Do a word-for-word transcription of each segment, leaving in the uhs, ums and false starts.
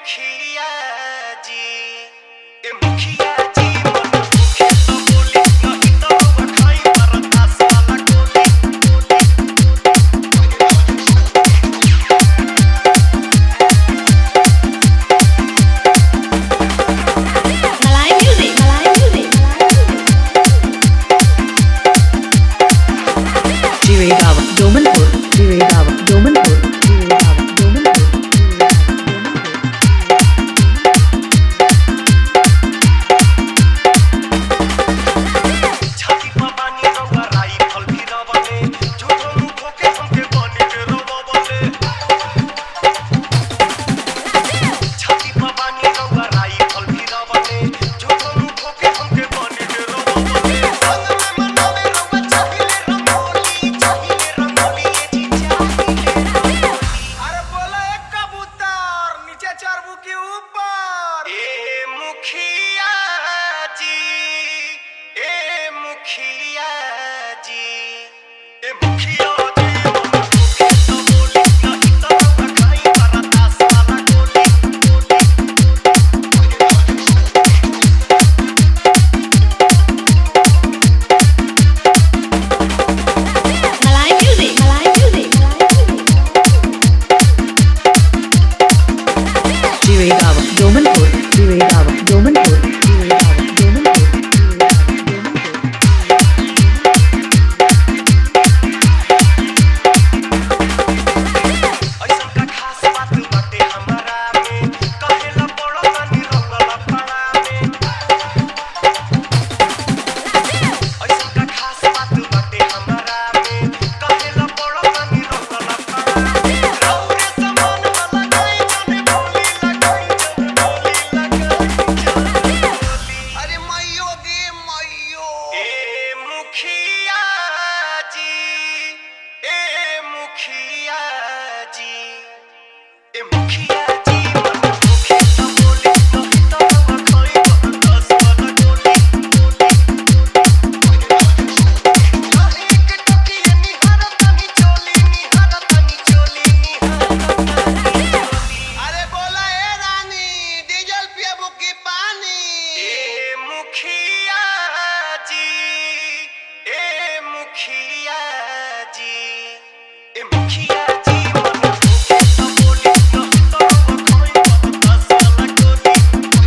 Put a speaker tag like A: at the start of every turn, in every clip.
A: मुखिया जी ए मुखिया जी मन मुखे तो बोली नहीं तो बखाई परतास वाला गोली
B: मलाई म्यूजिक मलाई music
C: Jiregaon, Domanpur, Jiregaon, Domanpur, Jiregaon, Domanpur.
A: छाती पर पानी रवा राइफल भी रवले झूठो मुंह खोके हमके बने के रवले छाती पर पानी रवा राइफल भी रवले झूठो मुंह खोके हमके बने के रवले संग में मनवे रवा चाहिए रंगोली चाहिए रंगोली ये जी चाहिए
D: अरे बोला एक कबूतर नीचे चरबू के ऊपर
A: ए मुखिया जी ए मुखिया जी ए मुखिया जी मन मुखे तो बोली नहीं तो बखाई परतास वाला गोली
B: मलाई म्यूजिक मलाई music
C: Jiregaon, Domanpur, Jiregaon, Domanpur, Jiregaon, Domanpur, Jiregaon, Domanpur.
A: ऐसन का खास बात बाटे हमरा में कहेला बड़ा तनी रंगला पड़ा में ऐसन का खास बात बाटे हमरा में कहेला बड़ा तनी रंगला पड़ा में रौरे समान वाला गई जाने बोली लगाई जब बोली लगाई जब बोली
D: अरे मैयो गे मैयो
A: ए मुखिया जी ए मुखिया जी ए मुखिया जी मन मुखे तो बोली नहीं तो बखाई परतास वाला गोली नहीं के टकिए निहारा तनी चोली निहारा तनी चोली निहारा तनी चोली
D: अरे बोला ए रानी डीजल पियबू की पानी
A: ए मुखिया जी ए मुखिया जी ए मुखिया जी मन मुखे तो बोली नहीं तो बखाई परतास वाला गोली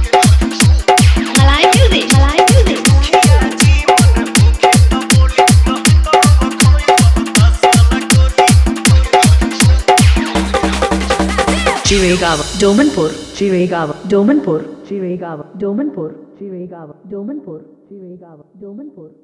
B: मलाई म्यूजिक मलाई म्यूजिक
A: मुखिया जी मन मुखे तो बोली नहीं तो बखाई परतास वाला गोली
C: Jiregaon, Domanpur, Jiregaon, Domanpur, Jiregaon, Domanpur, Jiregaon, Domanpur, Jiregaon, Domanpur.